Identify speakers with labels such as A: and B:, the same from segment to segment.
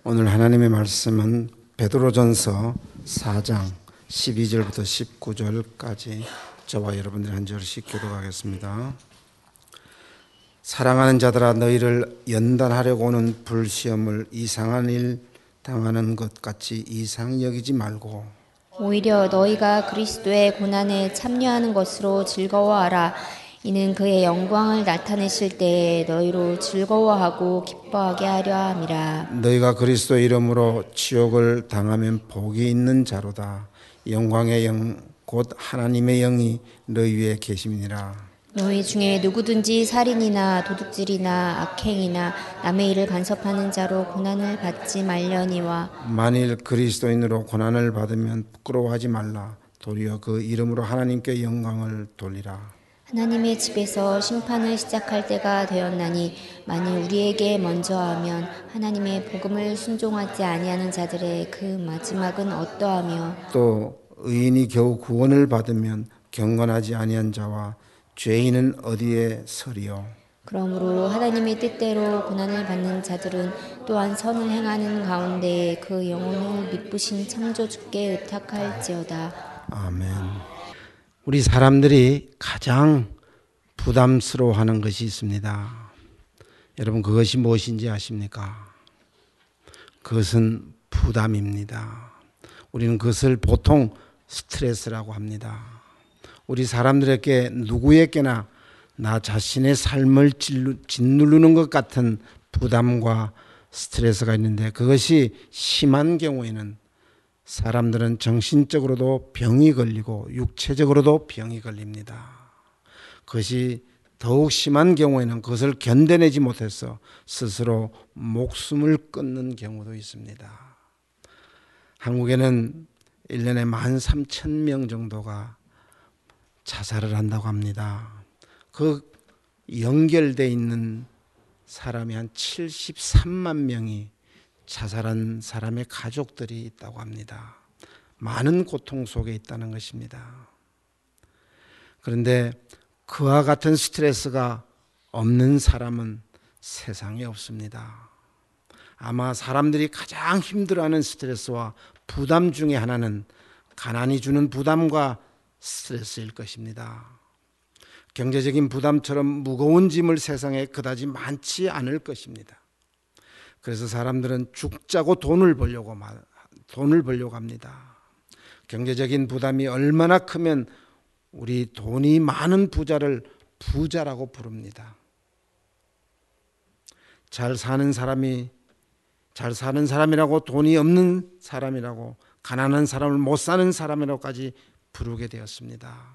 A: 오늘 하나님의 말씀은 베드로전서 4장 12절부터 19절까지 저와 여러분들이 한 절씩 교독하겠습니다. 사랑하는 자들아, 너희를 연단하려고 오는 불시험을 이상한 일 당하는 것 같이 이상 여기지 말고
B: 오히려 너희가 그리스도의 고난에 참여하는 것으로 즐거워하라. 이는 그의 영광을 나타내실 때에 너희로 즐거워하고 기뻐하게 하려 함이라.
A: 너희가 그리스도 이름으로 지옥을 당하면 복이 있는 자로다. 영광의 영 곧 하나님의 영이 너희 위에 계심이니라.
B: 너희 중에 누구든지 살인이나 도둑질이나 악행이나 남의 일을 간섭하는 자로 고난을 받지 말려니와
A: 만일 그리스도인으로 고난을 받으면 부끄러워하지 말라. 도리어 그 이름으로 하나님께 영광을 돌리라.
B: 하나님의 집에서 심판을 시작할 때가 되었나니 만일 우리에게 먼저 하면 하나님의 복음을 순종하지 아니하는 자들의 그 마지막은 어떠하며
A: 또 의인이 겨우 구원을 받으면 경건하지 아니한 자와 죄인은 어디에 서리요.
B: 그러므로 하나님의 뜻대로 고난을 받는 자들은 또한 선을 행하는 가운데 그 영혼을 미쁘신 창조주께 의탁할지어다.
A: 아멘. 우리 사람들이 가장 부담스러워하는 것이 있습니다. 여러분, 그것이 무엇인지 아십니까? 그것은 부담입니다. 우리는 그것을 보통 스트레스라고 합니다. 우리 사람들에게 누구에게나 나 자신의 삶을 짓누르는 것 같은 부담과 스트레스가 있는데, 그것이 심한 경우에는 사람들은 정신적으로도 병이 걸리고 육체적으로도 병이 걸립니다. 그것이 더욱 심한 경우에는 그것을 견뎌내지 못해서 스스로 목숨을 끊는 경우도 있습니다. 한국에는 1년에 13,000명 정도가 자살을 한다고 합니다. 그 연결되어 있는 사람이 한 73만 명이 자살한 사람의 가족들이 있다고 합니다. 많은 고통 속에 있다는 것입니다. 그런데 그와 같은 스트레스가 없는 사람은 세상에 없습니다. 아마 사람들이 가장 힘들어하는 스트레스와 부담 중에 하나는 가난이 주는 부담과 스트레스일 것입니다. 경제적인 부담처럼 무거운 짐을 세상에 그다지 많지 않을 것입니다. 그래서 사람들은 죽자고 돈을 벌려고 합니다. 경제적인 부담이 얼마나 크면 우리 돈이 많은 부자를 부자라고 부릅니다. 잘 사는 사람이라고, 돈이 없는 사람이라고, 가난한 사람을 못 사는 사람이라고까지 부르게 되었습니다.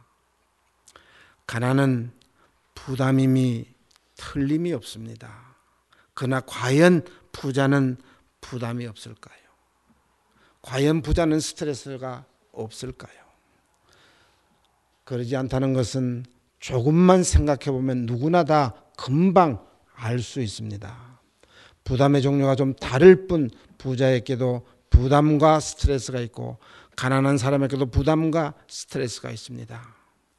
A: 가난은 부담임이 틀림이 없습니다. 그러나 과연 부자는 부담이 없을까요? 과연 부자는 스트레스가 없을까요? 그러지 않다는 것은 조금만 생각해 보면 누구나 다 금방 알 수 있습니다. 부담의 종류가 좀 다를 뿐 부자에게도 부담과 스트레스가 있고 가난한 사람에게도 부담과 스트레스가 있습니다.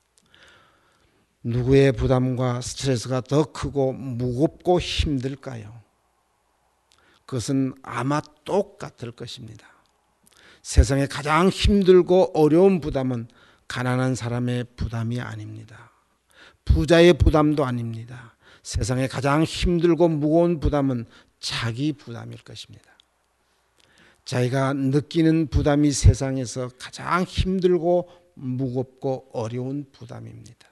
A: 누구의 부담과 스트레스가 더 크고 무겁고 힘들까요? 그것은 아마 똑같을 것입니다. 세상에 가장 힘들고 어려운 부담은 가난한 사람의 부담이 아닙니다. 부자의 부담도 아닙니다. 세상에 가장 힘들고 무거운 부담은 자기 부담일 것입니다. 자기가 느끼는 부담이 세상에서 가장 힘들고 무겁고 어려운 부담입니다.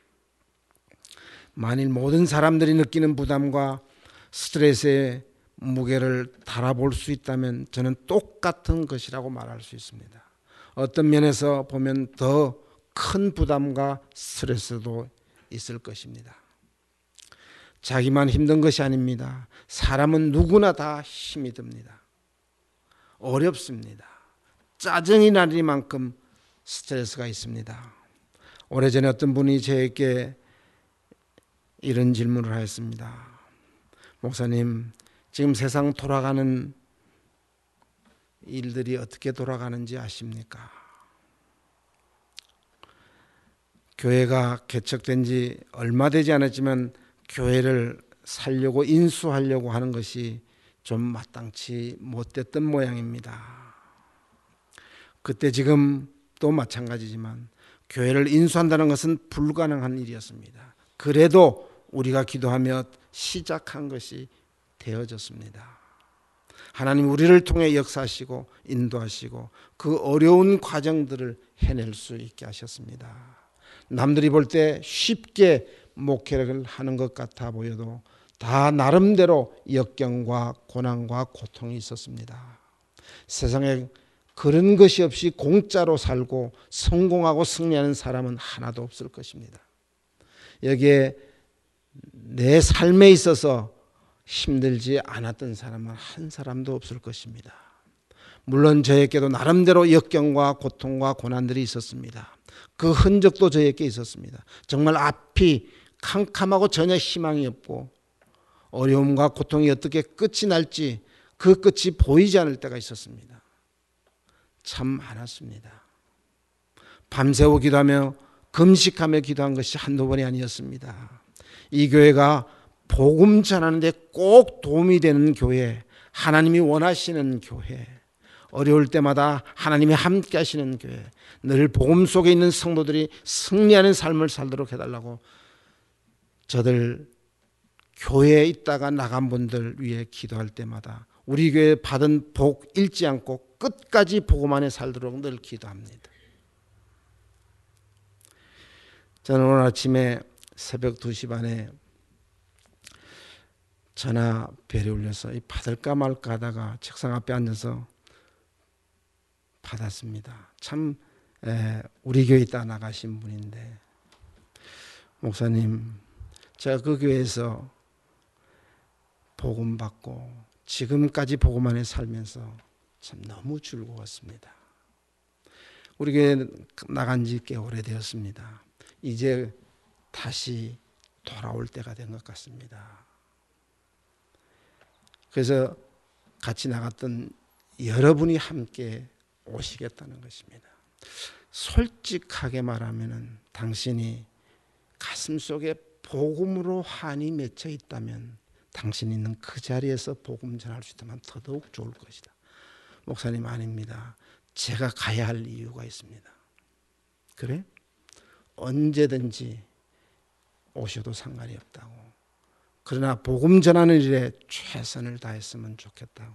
A: 만일 모든 사람들이 느끼는 부담과 스트레스의 무게를 달아볼 수 있다면 저는 똑같은 것이라고 말할 수 있습니다. 어떤 면에서 보면 더 큰 부담과 스트레스도 있을 것입니다. 자기만 힘든 것이 아닙니다. 사람은 누구나 다 힘이 듭니다. 어렵습니다. 짜증이 나리만큼 스트레스가 있습니다. 오래전에 어떤 분이 저에게 이런 질문을 하였습니다. 목사님, 지금 세상 돌아가는 일들이 어떻게 돌아가는지 아십니까? 교회가 개척된 지 얼마 되지 않았지만 교회를 살려고 인수하려고 하는 것이 좀 마땅치 못됐던 모양입니다. 그때 지금 또 마찬가지지만 교회를 인수한다는 것은 불가능한 일이었습니다. 그래도 우리가 기도하며 시작한 것이 되어졌습니다. 하나님 우리를 통해 역사하시고 인도하시고 그 어려운 과정들을 해낼 수 있게 하셨습니다. 남들이 볼 때 쉽게 목회를 하는 것 같아 보여도 다 나름대로 역경과 고난과 고통이 있었습니다. 세상에 그런 것이 없이 공짜로 살고 성공하고 승리하는 사람은 하나도 없을 것입니다. 여기에 내 삶에 있어서 힘들지 않았던 사람은 한 사람도 없을 것입니다. 물론 저에게도 나름대로 역경과 고통과 고난들이 있었습니다. 그 흔적도 저에게 있었습니다. 정말 앞이 캄캄하고 전혀 희망이 없고 어려움과 고통이 어떻게 끝이 날지 그 끝이 보이지 않을 때가 있었습니다. 참 많았습니다. 밤새워 기도하며 금식하며 기도한 것이 한두 번이 아니었습니다. 이 교회가 복음 전하는데 꼭 도움이 되는 교회, 하나님이 원하시는 교회, 어려울 때마다 하나님이 함께 하시는 교회, 늘 복음 속에 있는 성도들이 승리하는 삶을 살도록 해달라고 저들 교회에 있다가 나간 분들 위해 기도할 때마다 우리 교회 받은 복 잃지 않고 끝까지 복음 안에 살도록 늘 기도합니다. 저는 오늘 아침에 새벽 2시 반에 전화 벨이 울려서 받을까 말까 하다가 책상 앞에 앉아서 받았습니다. 참 우리 교회 있다 나가신 분인데, 목사님, 제가 그 교회에서 복음 받고 지금까지 복음 안에 살면서 참 너무 즐거웠습니다. 우리 교회 나간 지 꽤 오래되었습니다. 이제 다시 돌아올 때가 된 것 같습니다. 그래서 같이 나갔던 여러분이 함께 오시겠다는 것입니다. 솔직하게 말하면 당신이 가슴속에 복음으로 한이 맺혀 있다면 당신이 있는 그 자리에서 복음 전할 수 있다면 더더욱 좋을 것이다. 목사님, 아닙니다. 제가 가야 할 이유가 있습니다. 그래? 언제든지 오셔도 상관이 없다고. 그러나 복음 전하는 일에 최선을 다했으면 좋겠다고.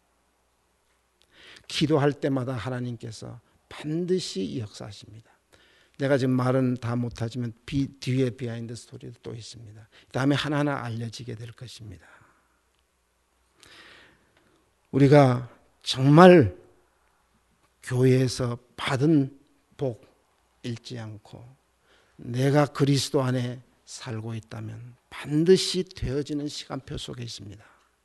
A: 기도할 때마다 하나님께서 반드시 역사하십니다. 내가 지금 말은 다 못하지만 뒤에 비하인드 스토리도 또 있습니다. 다음에 하나하나 알려지게 될 것입니다. 우리가 정말 교회에서 받은 복 잃지 않고 내가 그리스도 안에 살고 있다면 반드시 되어지는 시간표 속에 있습니다.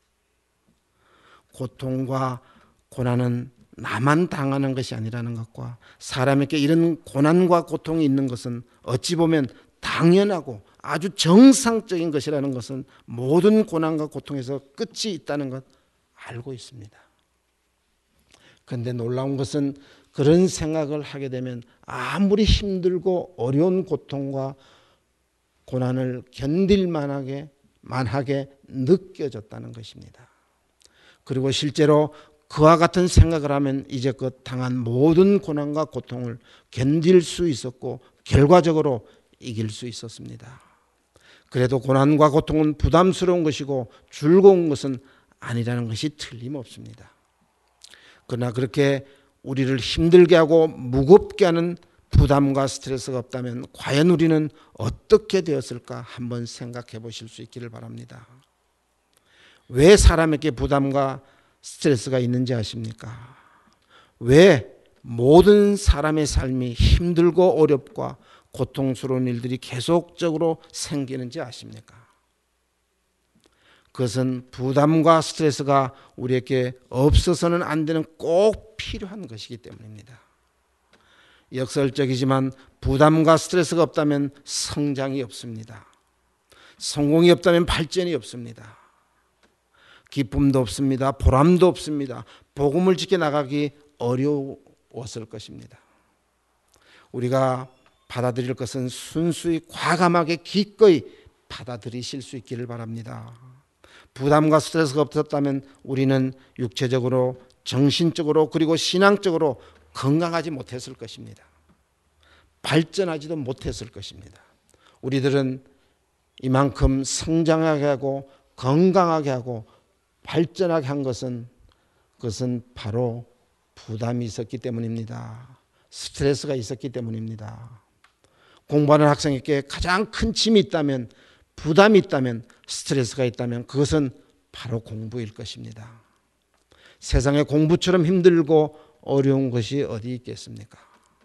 A: 고통과 고난은 나만 당하는 것이 아니라는 것과 사람에게 이런 고난과 고통이 있는 것은 어찌 보면 당연하고 아주 정상적인 것이라는 것은 모든 고난과 고통에서 끝이 있다는 것 알고 있습니다. 그런데 놀라운 것은 그런 생각을 하게 되면 아무리 힘들고 어려운 고통과 고난을 견딜 만하게 느껴졌다는 것입니다. 그리고 실제로 그와 같은 생각을 하면 이제껏 당한 모든 고난과 고통을 견딜 수 있었고 결과적으로 이길 수 있었습니다. 그래도 고난과 고통은 부담스러운 것이고 즐거운 것은 아니라는 것이 틀림없습니다. 그러나 그렇게 우리를 힘들게 하고 무겁게 하는 부담과 스트레스가 없다면 과연 우리는 어떻게 되었을까 한번 생각해 보실 수 있기를 바랍니다. 왜 사람에게 부담과 스트레스가 있는지 아십니까? 왜 모든 사람의 삶이 힘들고 어렵고 고통스러운 일들이 계속적으로 생기는지 아십니까? 그것은 부담과 스트레스가 우리에게 없어서는 안 되는 꼭 필요한 것이기 때문입니다. 역설적이지만 부담과 스트레스가 없다면 성장이 없습니다. 성공이 없다면 발전이 없습니다. 기쁨도 없습니다. 보람도 없습니다. 복음을 지켜나가기 어려웠을 것입니다. 우리가 받아들일 것은 순수히 과감하게 기꺼이 받아들이실 수 있기를 바랍니다. 부담과 스트레스가 없었다면 우리는 육체적으로, 정신적으로, 그리고 신앙적으로 건강하지 못했을 것입니다. 발전하지도 못했을 것입니다. 우리들은 이만큼 성장하게 하고 건강하게 하고 발전하게 한 것은 그것은 바로 부담이 있었기 때문입니다. 스트레스가 있었기 때문입니다. 공부하는 학생에게 가장 큰 짐이 있다면, 부담이 있다면, 스트레스가 있다면 그것은 바로 공부일 것입니다. 세상에 공부처럼 힘들고 어려운 것이 어디 있겠습니까?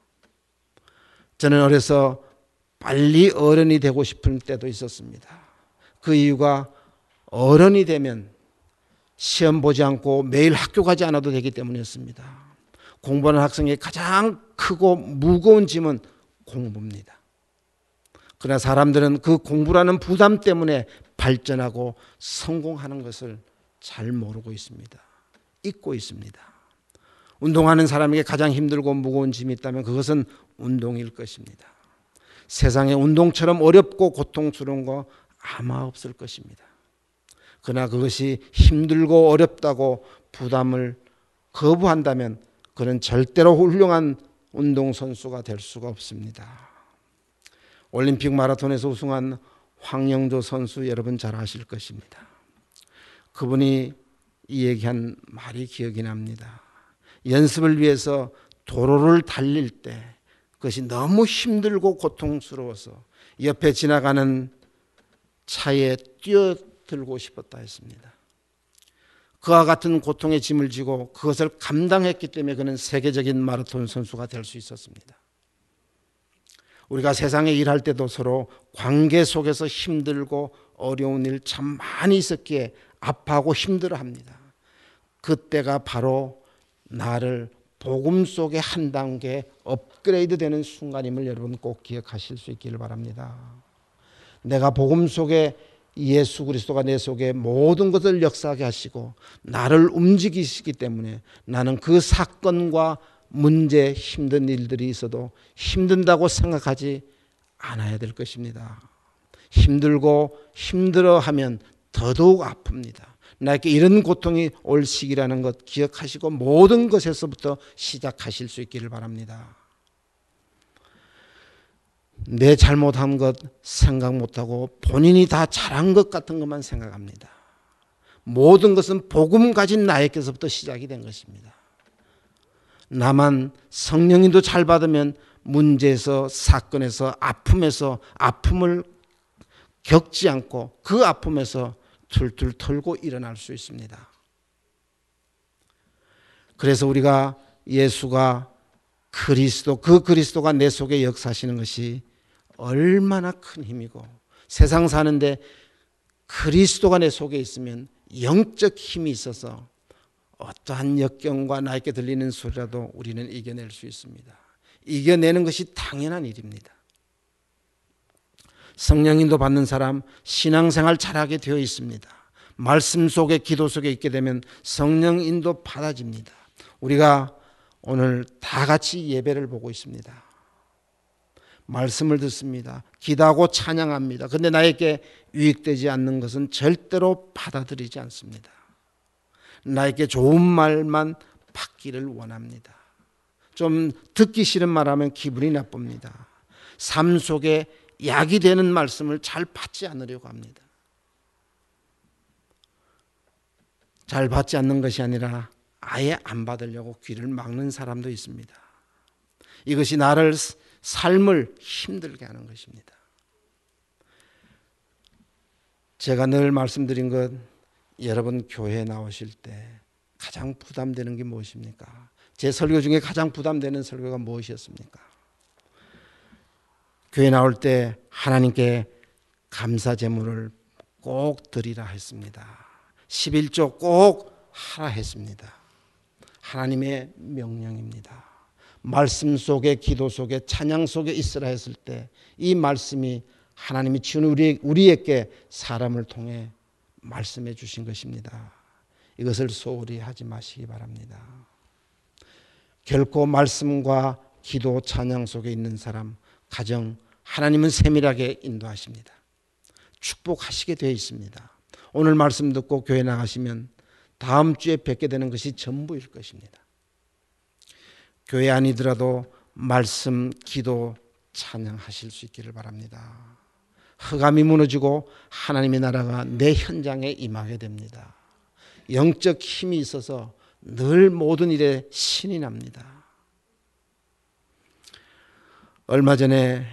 A: 저는 어려서 빨리 어른이 되고 싶은 때도 있었습니다. 그 이유가 어른이 되면 시험 보지 않고 매일 학교 가지 않아도 되기 때문이었습니다. 공부하는 학생의 가장 크고 무거운 짐은 공부입니다. 그러나 사람들은 그 공부라는 부담 때문에 발전하고 성공하는 것을 잘 모르고 있습니다. 잊고 있습니다. 운동하는 사람에게 가장 힘들고 무거운 짐이 있다면 그것은 운동일 것입니다. 세상에 운동처럼 어렵고 고통스러운 거 아마 없을 것입니다. 그러나 그것이 힘들고 어렵다고 부담을 거부한다면 그는 절대로 훌륭한 운동선수가 될 수가 없습니다. 올림픽 마라톤에서 우승한 황영조 선수 여러분 잘 아실 것입니다. 그분이 이 얘기한 말이 기억이 납니다. 연습을 위해서 도로를 달릴 때 그것이 너무 힘들고 고통스러워서 옆에 지나가는 차에 뛰어들고 싶었다 했습니다. 그와 같은 고통의 짐을 지고 그것을 감당했기 때문에 그는 세계적인 마라톤 선수가 될 수 있었습니다. 우리가 세상에 일할 때도 서로 관계 속에서 힘들고 어려운 일 참 많이 있었기에 아파하고 힘들어합니다. 그때가 바로 나를 복음 속에 한 단계 업그레이드 되는 순간임을 여러분 꼭 기억하실 수 있기를 바랍니다. 내가 복음 속에 예수 그리스도가 내 속에 모든 것을 역사하게 하시고 나를 움직이시기 때문에 나는 그 사건과 문제, 힘든 일들이 있어도 힘든다고 생각하지 않아야 될 것입니다. 힘들고 힘들어하면 더더욱 아픕니다. 나에게 이런 고통이 올 시기라는 것 기억하시고 모든 것에서부터 시작하실 수 있기를 바랍니다. 내 잘못한 것 생각 못하고 본인이 다 잘한 것 같은 것만 생각합니다. 모든 것은 복음 가진 나에게서부터 시작이 된 것입니다. 나만 성령님도 잘 받으면 문제에서, 사건에서, 아픔에서 아픔을 겪지 않고 그 아픔에서 툴툴 털고 일어날 수 있습니다. 그래서 우리가 예수가 그리스도, 그 그리스도가 내 속에 역사하시는 것이 얼마나 큰 힘이고, 세상 사는데 그리스도가 내 속에 있으면 영적 힘이 있어서 어떠한 역경과 나에게 들리는 소리라도 우리는 이겨낼 수 있습니다. 이겨내는 것이 당연한 일입니다. 성령님도 받는 사람 신앙생활 잘하게 되어 있습니다. 말씀 속에, 기도 속에 있게 되면 성령인도 받아집니다. 우리가 오늘 다 같이 예배를 보고 있습니다. 말씀을 듣습니다. 기도하고 찬양합니다. 그런데 나에게 유익되지 않는 것은 절대로 받아들이지 않습니다. 나에게 좋은 말만 받기를 원합니다. 좀 듣기 싫은 말하면 기분이 나쁩니다. 삶 속에 약이 되는 말씀을 잘 받지 않으려고 합니다. 잘 받지 않는 것이 아니라 아예 안 받으려고 귀를 막는 사람도 있습니다. 이것이 나를, 삶을 힘들게 하는 것입니다. 제가 늘 말씀드린 것, 여러분 교회에 나오실 때 가장 부담되는 게 무엇입니까? 제 설교 중에 가장 부담되는 설교가 무엇이었습니까? 교회 나올 때 하나님께 감사 제물을 꼭 드리라 했습니다. 11조 꼭 하라 했습니다. 하나님의 명령입니다. 말씀 속에, 기도 속에, 찬양 속에 있으라 했을 때 이 말씀이 하나님이 지은 우리에게 사람을 통해 말씀해 주신 것입니다. 이것을 소홀히 하지 마시기 바랍니다. 결코 말씀과 기도, 찬양 속에 있는 사람, 가정, 하나님은 세밀하게 인도하십니다. 축복하시게 되어 있습니다. 오늘 말씀 듣고 교회 나가시면 다음 주에 뵙게 되는 것이 전부일 것입니다. 교회 아니더라도 말씀, 기도, 찬양하실 수 있기를 바랍니다. 흑암이 무너지고 하나님의 나라가 내 현장에 임하게 됩니다. 영적 힘이 있어서 늘 모든 일에 신이 납니다. 얼마 전에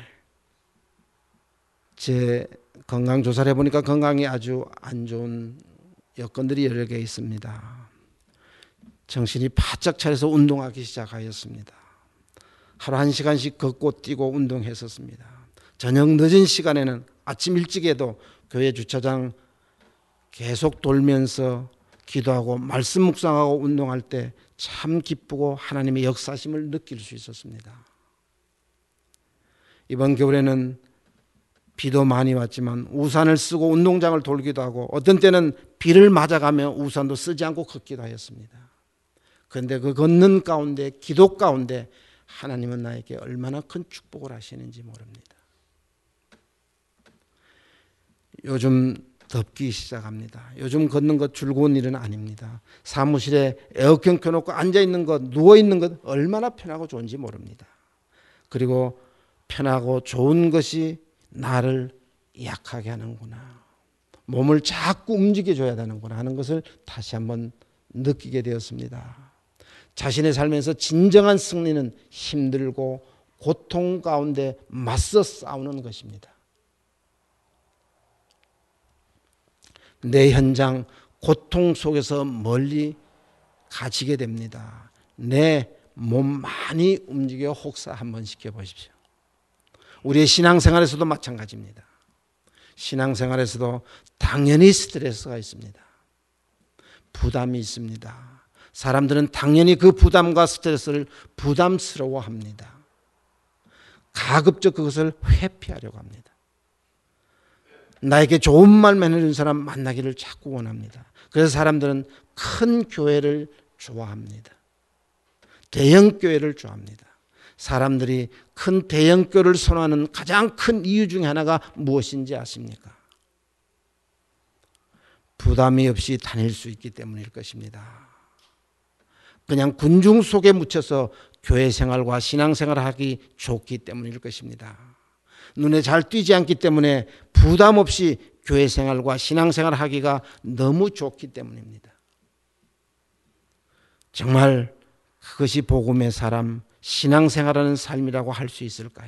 A: 제 건강 조사를 해보니까 건강이 아주 안 좋은 여건들이 여러 개 있습니다. 정신이 바짝 차려서 운동하기 시작하였습니다. 하루 1시간씩 걷고 뛰고 운동했었습니다. 저녁 늦은 시간에는 아침 일찍에도 교회 주차장 계속 돌면서 기도하고 말씀 묵상하고 운동할 때 참 기쁘고 하나님의 역사심을 느낄 수 있었습니다. 이번 겨울에는 비도 많이 왔지만 우산을 쓰고 운동장을 돌기도 하고 어떤 때는 비를 맞아가며 우산도 쓰지 않고 걷기도 하였습니다. 그런데 그 걷는 가운데 기도 가운데 하나님은 나에게 얼마나 큰 축복을 하시는지 모릅니다. 요즘 덥기 시작합니다. 요즘 걷는 것 즐거운 일은 아닙니다. 사무실에 에어컨 켜놓고 앉아있는 것, 누워있는 것 얼마나 편하고 좋은지 모릅니다. 그리고 편하고 좋은 것이 나를 약하게 하는구나. 몸을 자꾸 움직여줘야 되는구나 하는 것을 다시 한번 느끼게 되었습니다. 자신의 삶에서 진정한 승리는 힘들고 고통 가운데 맞서 싸우는 것입니다. 내 현장 고통 속에서 멀리 가지게 됩니다. 내 몸 많이 움직여 혹사 한번 시켜보십시오. 우리의 신앙생활에서도 마찬가지입니다. 신앙생활에서도 당연히 스트레스가 있습니다. 부담이 있습니다. 사람들은 당연히 그 부담과 스트레스를 부담스러워합니다. 가급적 그것을 회피하려고 합니다. 나에게 좋은 말만 해주는 사람 만나기를 자꾸 원합니다. 그래서 사람들은 큰 교회를 좋아합니다. 대형 교회를 좋아합니다. 사람들이 큰 대형 교회를 선호하는 가장 큰 이유 중에 하나가 무엇인지 아십니까? 부담이 없이 다닐 수 있기 때문일 것입니다. 그냥 군중 속에 묻혀서 교회 생활과 신앙 생활을 하기 좋기 때문일 것입니다. 눈에 잘 띄지 않기 때문에 부담 없이 교회 생활과 신앙 생활을 하기가 너무 좋기 때문입니다. 정말 그것이 복음의 사람, 신앙 생활하는 삶이라고 할 수 있을까요?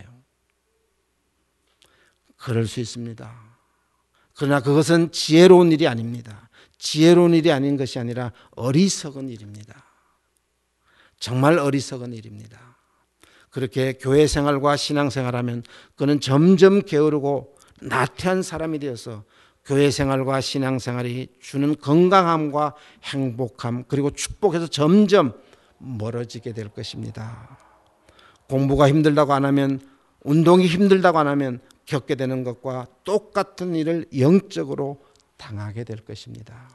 A: 그럴 수 있습니다. 그러나 그것은 지혜로운 일이 아닙니다. 지혜로운 일이 아닌 것이 아니라 어리석은 일입니다. 정말 어리석은 일입니다. 그렇게 교회 생활과 신앙 생활하면 그는 점점 게으르고 나태한 사람이 되어서 교회 생활과 신앙 생활이 주는 건강함과 행복함 그리고 축복에서 점점 멀어지게 될 것입니다. 공부가 힘들다고 안 하면, 운동이 힘들다고 안 하면 겪게 되는 것과 똑같은 일을 영적으로 당하게 될 것입니다.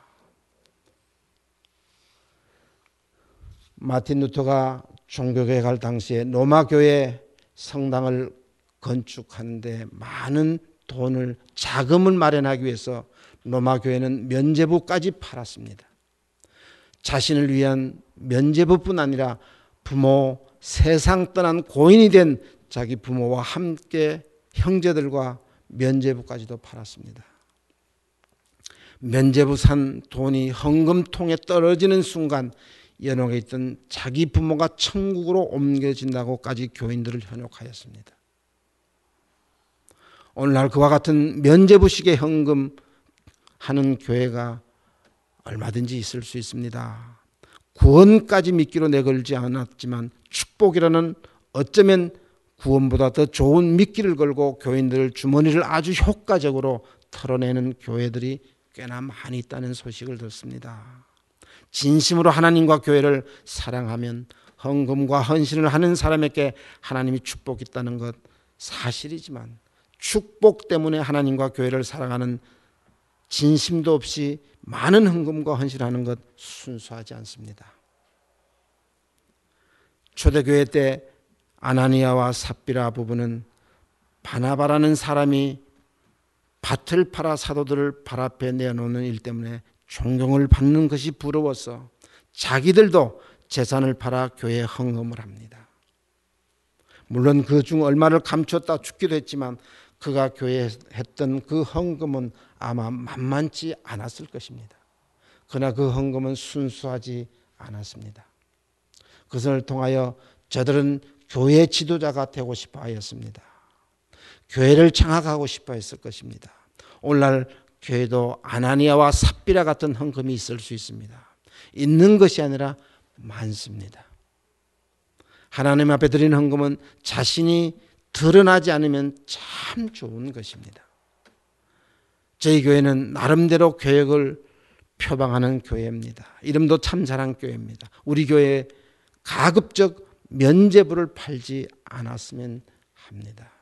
A: 마틴 루터가 종교교회 갈 당시에 로마 교회 성당을 건축하는데 많은 돈을, 자금을 마련하기 위해서 로마 교회는 면죄부까지 팔았습니다. 자신을 위한 면죄부뿐 아니라 부모, 세상 떠난 고인이 된 자기 부모와 함께 형제들과 면죄부까지도 팔았습니다. 면죄부 산 돈이 헌금통에 떨어지는 순간 연옥에 있던 자기 부모가 천국으로 옮겨진다고까지 교인들을 현혹하였습니다. 오늘날 그와 같은 면죄부식의 헌금하는 교회가 얼마든지 있을 수 있습니다. 구원까지 미끼로 내걸지 않았지만 축복이라는 어쩌면 구원보다 더 좋은 미끼를 걸고 교인들 주머니를 아주 효과적으로 털어내는 교회들이 꽤나 많이 있다는 소식을 듣습니다. 진심으로 하나님과 교회를 사랑하면 헌금과 헌신을 하는 사람에게 하나님이 축복이 있다는 것 사실이지만 축복 때문에 하나님과 교회를 사랑하는 진심도 없이 많은 헌금과 헌신하는 것 순수하지 않습니다. 초대교회 때 아나니아와 삽비라 부부는 바나바라는 사람이 밭을 팔아 사도들을 발 앞에 내놓는 일 때문에 존경을 받는 것이 부러워서 자기들도 재산을 팔아 교회에 헌금을 합니다. 물론 그 중 얼마를 감췄다 죽기도 했지만 그가 교회에 했던 그 헌금은 아마 만만치 않았을 것입니다. 그러나 그 헌금은 순수하지 않았습니다. 그것을 통하여 저들은 교회 지도자가 되고 싶어 하였습니다. 교회를 장악하고 싶어 했을 것입니다. 오늘날 교회도 아나니아와 삽비라 같은 헌금이 있을 수 있습니다. 있는 것이 아니라 많습니다. 하나님 앞에 드리는 헌금은 자신이 드러나지 않으면 참 좋은 것입니다. 저희 교회는 나름대로 교역을 표방하는 교회입니다. 이름도 참 사랑교회입니다. 우리 교회에 가급적 면죄부를 팔지 않았으면 합니다.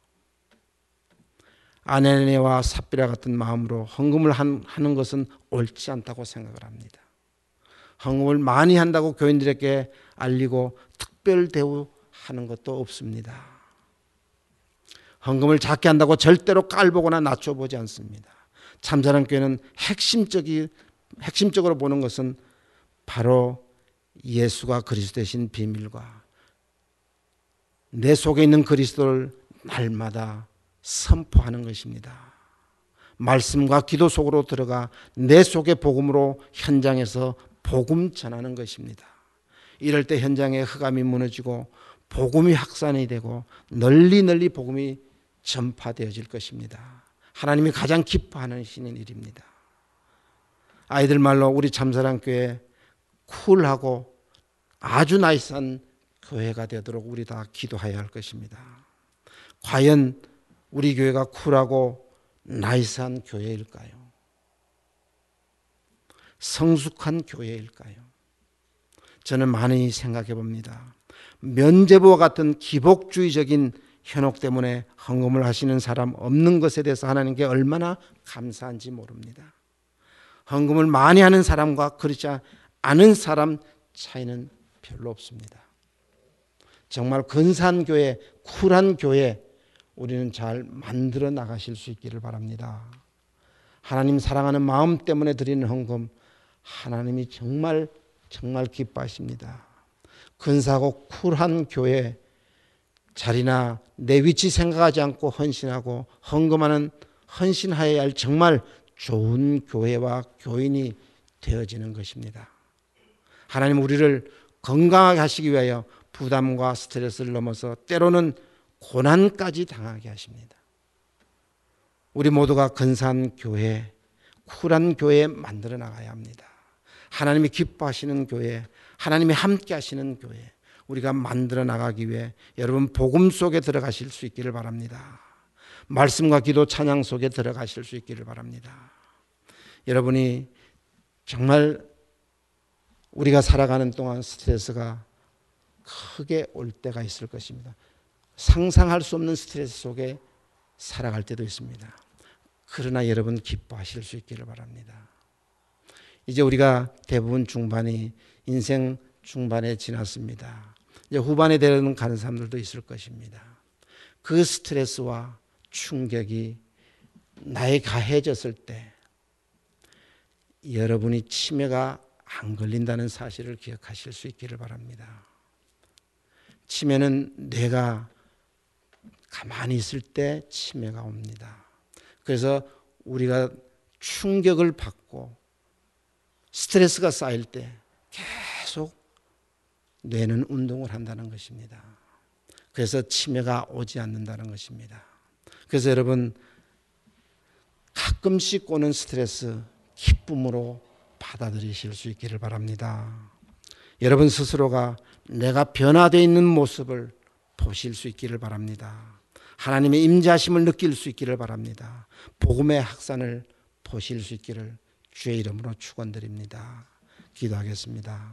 A: 아나니아와 삽비라 같은 마음으로 헌금을 하는 것은 옳지 않다고 생각을 합니다. 헌금을 많이 한다고 교인들에게 알리고 특별 대우하는 것도 없습니다. 헌금을 작게 한다고 절대로 깔보거나 낮춰보지 않습니다. 참사랑교회는 핵심적으로 보는 것은 바로 예수가 그리스도 되신 비밀과 내 속에 있는 그리스도를 날마다 선포하는 것입니다. 말씀과 기도 속으로 들어가 내 속의 복음으로 현장에서 복음 전하는 것입니다. 이럴 때 현장에 흑암이 무너지고 복음이 확산이 되고 널리 복음이 전파되어질 것입니다. 하나님이 가장 기뻐하시는 일입니다. 아이들 말로 우리 참사랑교회 쿨하고 아주 나이스한 교회가 되도록 우리 다 기도해야 할 것입니다. 과연 우리 교회가 쿨하고 나이스한 교회일까요? 성숙한 교회일까요? 저는 많이 생각해 봅니다. 면죄부와 같은 기복주의적인 현혹 때문에 헌금을 하시는 사람 없는 것에 대해서 하나님께 얼마나 감사한지 모릅니다. 헌금을 많이 하는 사람과 그렇지 않은 사람 차이는 별로 없습니다. 정말 근사한 교회, 쿨한 교회 우리는 잘 만들어 나가실 수 있기를 바랍니다. 하나님 사랑하는 마음 때문에 드리는 헌금 하나님이 정말 기뻐하십니다. 근사하고 쿨한 교회 자리나 내 위치 생각하지 않고 헌신하고 헌신하여야 할 정말 좋은 교회와 교인이 되어지는 것입니다. 하나님 우리를 건강하게 하시기 위하여 부담과 스트레스를 넘어서 때로는 고난까지 당하게 하십니다. 우리 모두가 근사한 교회, 쿨한 교회 만들어 나가야 합니다. 하나님이 기뻐하시는 교회, 하나님이 함께 하시는 교회 우리가 만들어 나가기 위해 여러분 복음 속에 들어가실 수 있기를 바랍니다. 말씀과 기도 찬양 속에 들어가실 수 있기를 바랍니다. 여러분이 정말 우리가 살아가는 동안 스트레스가 크게 올 때가 있을 것입니다. 상상할 수 없는 스트레스 속에 살아갈 때도 있습니다. 그러나 여러분 기뻐하실 수 있기를 바랍니다. 이제 우리가 대부분 인생 중반에 지났습니다. 이제 후반에 가는 사람들도 있을 것입니다. 그 스트레스와 충격이 나에 가해졌을 때 여러분이 치매가 안 걸린다는 사실을 기억하실 수 있기를 바랍니다. 치매는 뇌가 가만히 있을 때 치매가 옵니다. 그래서 우리가 충격을 받고 스트레스가 쌓일 때 계속 뇌는 운동을 한다는 것입니다. 그래서 치매가 오지 않는다는 것입니다. 그래서 여러분 가끔씩 오는 스트레스 기쁨으로 받아들이실 수 있기를 바랍니다. 여러분 스스로가 내가 변화되어 있는 모습을 보실 수 있기를 바랍니다. 하나님의 임재하심을 느낄 수 있기를 바랍니다. 복음의 확산을 보실 수 있기를 주의 이름으로 축원드립니다. 기도하겠습니다.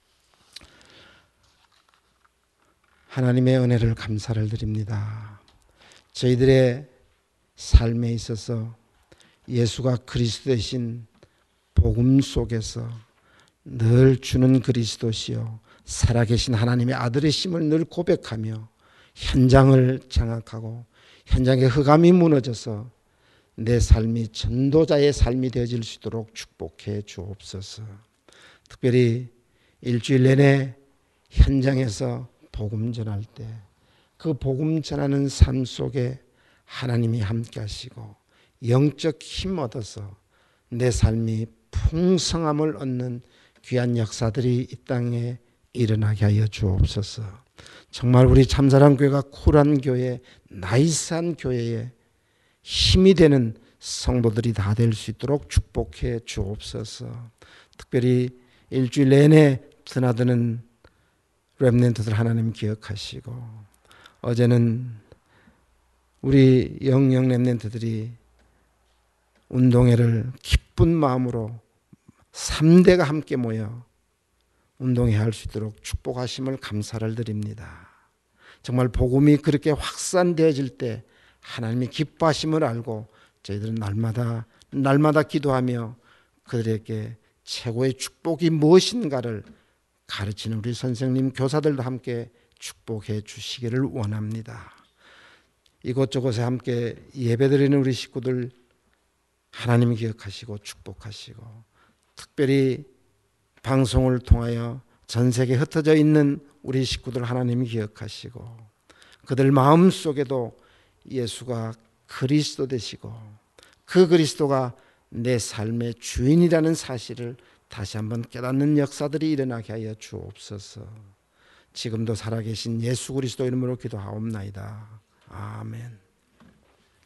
A: 하나님의 은혜를 감사를 드립니다. 저희들의 삶에 있어서 예수가 그리스도 되신 복음 속에서 늘 주는 그리스도시요 살아계신 하나님의 아들이심을 늘 고백하며 현장을 장악하고 현장의 흑암이 무너져서 내 삶이 전도자의 삶이 되어질 수 있도록 축복해 주옵소서. 특별히 일주일 내내 현장에서 복음 전할 때 그 복음 전하는 삶 속에 하나님이 함께 하시고 영적 힘 얻어서 내 삶이 풍성함을 얻는 귀한 역사들이 이 땅에 일어나게 하여 주옵소서. 정말 우리 참사랑교회가 쿨한 교회, 나이스한 교회에 힘이 되는 성도들이 다 될 수 있도록 축복해 주옵소서. 특별히 일주일 내내 드나드는 렘넌트들 하나님 기억하시고, 어제는 우리 영영 렘넌트들이 운동회를 기쁜 마음으로 3대가 함께 모여 운동회 할 수 있도록 축복하심을 감사를 드립니다. 정말 복음이 그렇게 확산되어질 때 하나님이 기뻐하심을 알고 저희들은 날마다 기도하며 그들에게 최고의 축복이 무엇인가를 가르치는 우리 선생님, 교사들도 함께 축복해 주시기를 원합니다. 이곳저곳에 함께 예배드리는 우리 식구들 하나님 기억하시고 축복하시고, 특별히 방송을 통하여 전 세계에 흩어져 있는 우리 식구들 하나님이 기억하시고, 그들 마음속에도 예수가 그리스도 되시고 그 그리스도가 내 삶의 주인이라는 사실을 다시 한번 깨닫는 역사들이 일어나게 하여 주옵소서. 지금도 살아계신 예수 그리스도 이름으로 기도하옵나이다. 아멘.